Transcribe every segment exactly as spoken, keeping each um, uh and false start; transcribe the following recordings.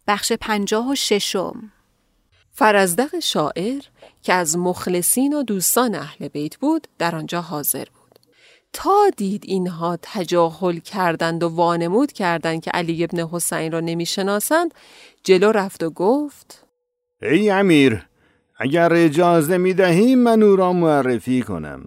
بخش پنجاه و ششم. فرزدق شاعر که از مخلصین و دوستان اهل بیت بود در آنجا حاضر بود. تا دید اینها تجاهل کردند و وانمود کردند که علی ابن حسین را نمیشناسند، جلو رفت و گفت: ای امیر، اگر اجازه میدهی من او را معرفی کنم.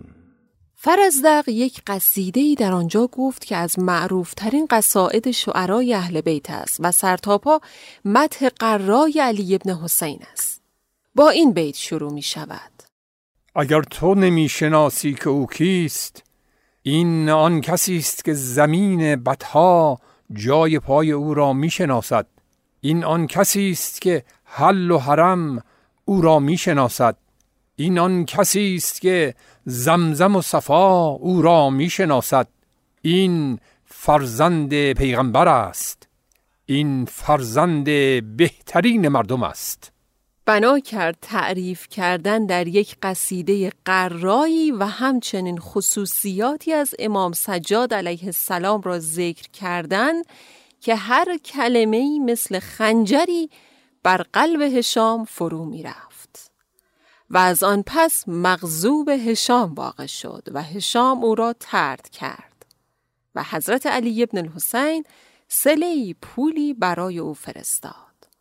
فرزدق یک قصیده‌ای در آنجا گفت که از معروفترین قصائد شعرای اهل بیت است و سرتاپا مدح قرای علی ابن حسین است. با این بیت شروع می شود: اگر تو نمی شناسی که او کیست، این آن کسی است که زمین بطها جای پای او را می شناسد. این آن کسی است که حل و حرم او را می شناسد. این آن کسی است که زمزم و صفا او را می شناسد. این فرزند پیغمبر است. این فرزند بهترین مردم است. بنا کرد تعریف کردن در یک قصیده قرایی و همچنین خصوصیاتی از امام سجاد علیه السلام را ذکر کردن که هر کلمه‌ای مثل خنجری بر قلب هشام فرو می رفت و از آن پس مغضوب هشام واقع شد و هشام او را طرد کرد و حضرت علی ابن الحسین صله‌ای پولی برای او فرستاد.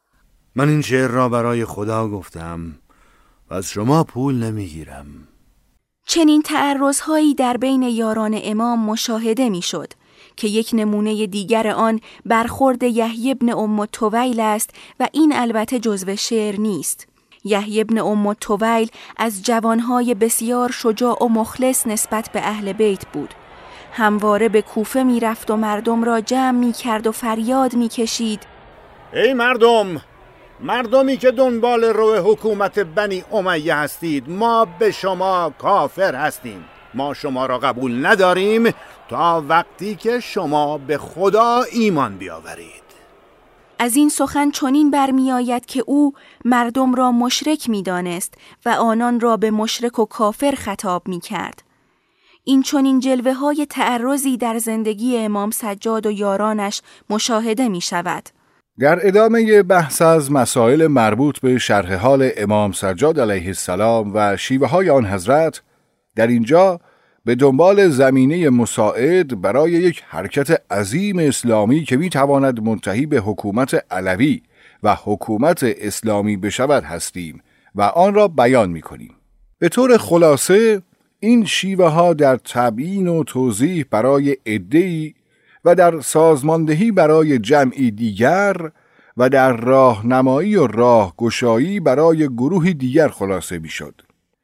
من این شعر را برای خدا گفتم و از شما پول نمیگیرم. چنین تعرض‌هایی در بین یاران امام مشاهده می‌شد که یک نمونه دیگر آن برخورد یحیی بن ام طویل است و این البته جزو شعر نیست. یحیی بن ام طویل از جوانهای بسیار شجاع و مخلص نسبت به اهل بیت بود. همواره به کوفه می رفت و مردم را جمع می کرد و فریاد می کشید: ای مردم، مردمی که دنبال رو حکومت بنی امیه هستید، ما به شما کافر هستیم. ما شما را قبول نداریم تا وقتی که شما به خدا ایمان بیاورید. از این سخن چنین برمی آید که او مردم را مشرک می دانست و آنان را به مشرک و کافر خطاب می کرد. این چنین جلوه های تعرضی در زندگی امام سجاد و یارانش مشاهده می شود. در ادامه بحث از مسائل مربوط به شرح حال امام سجاد علیه السلام و شیوه های آن حضرت، در اینجا به دنبال زمینه مساعد برای یک حرکت عظیم اسلامی که می تواند منتهی به حکومت علوی و حکومت اسلامی بشود هستیم و آن را بیان می کنیم. به طور خلاصه این شیوه ها در تبیین و توضیح برای عده‌ای و در سازماندهی برای جمعی دیگر و در راهنمایی و راهگشایی برای گروهی دیگر خلاصه می شد.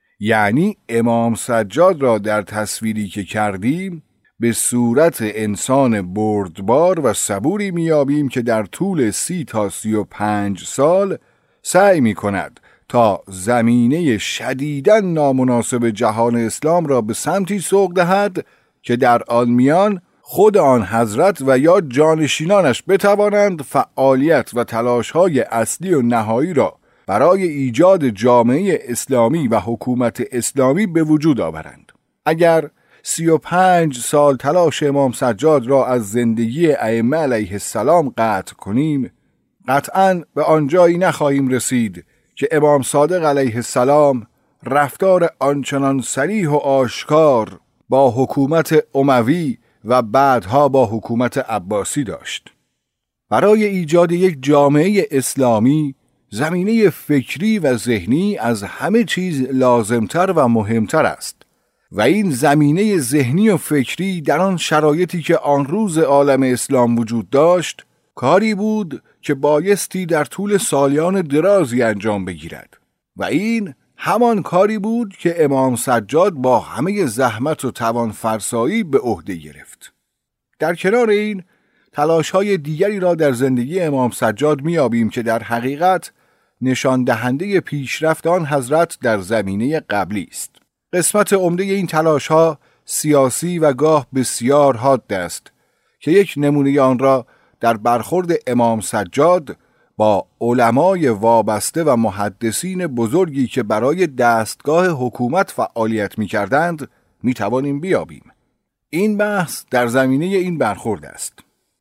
یعنی امام سجاد را در تصویری که کردیم به صورت انسان بردبار و صبوری میابیم که در طول سی تا سی و پنج سال سعی می کند تا زمینه شدیداً نامناسب جهان اسلام را به سمتی سوق دهد که در آن میان خود آن حضرت و یا جانشینانش بتوانند فعالیت و تلاش‌های اصلی و نهایی را برای ایجاد جامعه اسلامی و حکومت اسلامی به وجود آورند. اگر سی و پنج سال تلاش امام سجاد را از زندگی ائمه علیه السلام قطع کنیم، قطعاً به آنجایی نخواهیم رسید که امام صادق علیه السلام رفتار آنچنان صریح و آشکار با حکومت اموی و بعدها با حکومت عباسی داشت. برای ایجاد یک جامعه اسلامی زمینه فکری و ذهنی از همه چیز لازمتر و مهمتر است و این زمینه ذهنی و فکری در آن شرایطی که آن روز عالم اسلام وجود داشت کاری بود که بایستی در طول سالیان درازی انجام بگیرد و این همان کاری بود که امام سجاد با همه زحمت و توان فرسایی به عهده گرفت. در کنار این تلاش‌های دیگری را در زندگی امام سجاد می‌یابیم که در حقیقت نشان دهنده پیشرفت آن حضرت در زمینه قبلی است. قسمت عمده این تلاش‌ها سیاسی و گاه بسیار حاد است که یک نمونه آن را در برخورد امام سجاد با علمای وابسته و محدثین بزرگی که برای دستگاه حکومت فعالیت می‌کردند می‌توانیم بیابیم. این بحث در زمینه این برخورد است.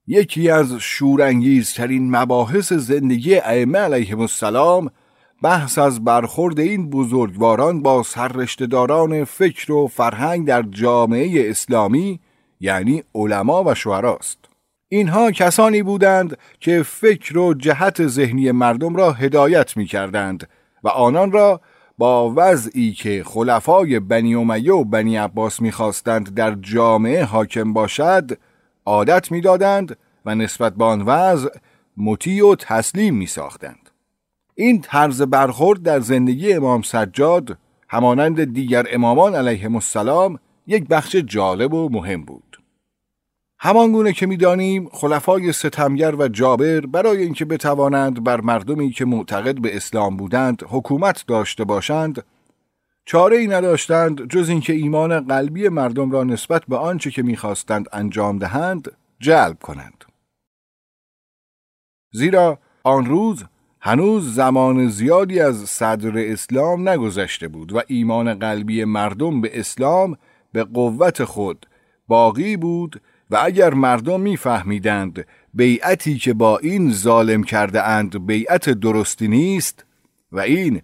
یکی از شورانگیزترین مباحث زندگی ائمه علیهم السلام بحث از برخورد این بزرگواران با سررشته‌داران فکر و فرهنگ در جامعه اسلامی، یعنی علما و شعراست. اینها کسانی بودند که فکر و جهت ذهنی مردم را هدایت می کردند و آنان را با وضعی که خلفای بنی امیه و بنی عباس می خواستند در جامعه حاکم باشد عادت می دادند و نسبت به آن وضع مطیع و تسلیم می ساختند. این طرز برخورد در زندگی امام سجاد همانند دیگر امامان علیهم السلام یک بخش جالب و مهم بود. همان گونه که می‌دانیم خلفای ستمگر و جابر برای اینکه بتوانند بر مردمی که معتقد به اسلام بودند حکومت داشته باشند چاره ای نداشتند جز اینکه ایمان قلبی مردم را نسبت به آنچه که می‌خواستند انجام دهند جلب کنند. زیرا آن روز هنوز زمان زیادی از صدر اسلام نگذشته بود و ایمان قلبی مردم به اسلام به قوت خود باقی بود و اگر مردم می‌فهمیدند بیعتی که با این ظالم کرده اند بیعت درستی نیست و این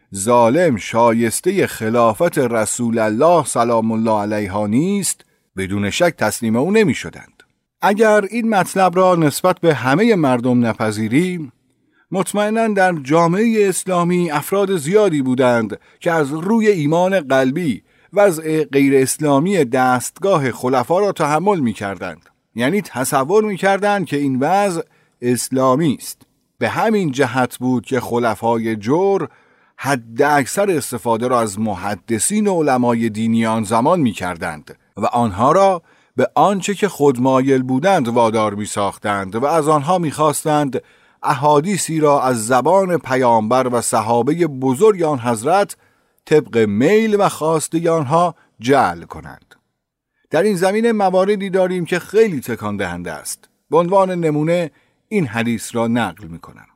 ظالم شایسته خلافت رسول الله سلام الله علیه نیست، بدون شک تسلیم او نمی‌شدند. اگر این مطلب را نسبت به همه مردم نپذیریم، مطمئناً در جامعه اسلامی افراد زیادی بودند که از روی ایمان قلبی وضع غیر اسلامی دستگاه خلفا را تحمل می کردند. یعنی تصور می کردند که این وضع اسلامی است. به همین جهت بود که خلفای جور حد اکثر استفاده را از محدثین و علمای دینی آن زمان می کردند و آنها را به آنچه که خود مایل بودند وادار می ساختند و از آنها می خواستند احادیثی را از زبان پیامبر و صحابه بزرگ آن حضرت طبق میل و خواسته آنها جعل کنند. در این زمینه مواردی داریم که خیلی تکان دهنده است. به عنوان نمونه این حدیث را نقل می کنم.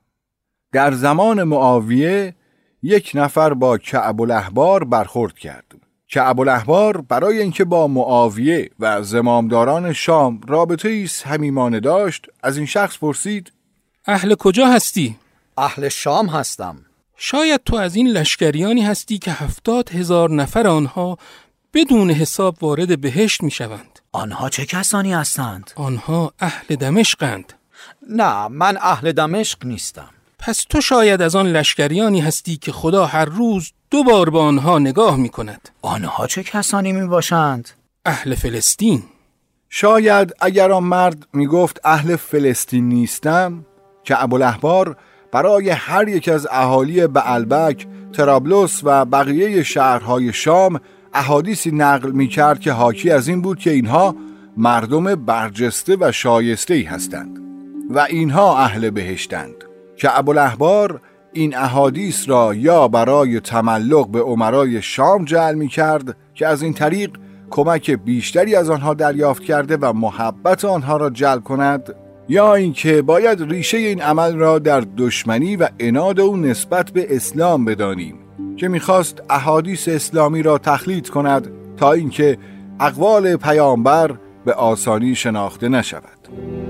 در زمان معاویه یک نفر با کعب الاحبار برخورد کرد. کعب الاحبار برای اینکه با معاویه و زمامداران شام رابطه‌ای صمیمانه داشت از این شخص پرسید: اهل کجا هستی؟ اهل شام هستم. شاید تو از این لشکریانی هستی که هفتاد هزار نفر آنها بدون حساب وارد بهشت می شوند. آنها چه کسانی هستند؟ آنها اهل دمشقند. نه، من اهل دمشق نیستم. پس تو شاید از آن لشکریانی هستی که خدا هر روز دو بار به آنها نگاه می کند. آنها چه کسانی می باشند؟ اهل فلسطین. شاید اگر آن مرد می گفت اهل فلسطین نیستم، که ابوالاحبار برای هر یک از اهالی بعلبک، طرابلس و بقیه شهرهای شام احادیثی نقل می کرد که حاکی از این بود که اینها مردم برجسته و شایسته ای هستند و اینها اهل بهشتند. که ابوالاحبار این احادیث را یا برای تملق به امرای شام جعل می کرد که از این طریق کمک بیشتری از آنها دریافت کرده و محبت آنها را جلب کند، یا اینکه باید ریشه این عمل را در دشمنی و عناد او نسبت به اسلام بدانیم که می‌خواست احادیث اسلامی را تخلیط کند تا اینکه اقوال پیامبر به آسانی شناخته نشود.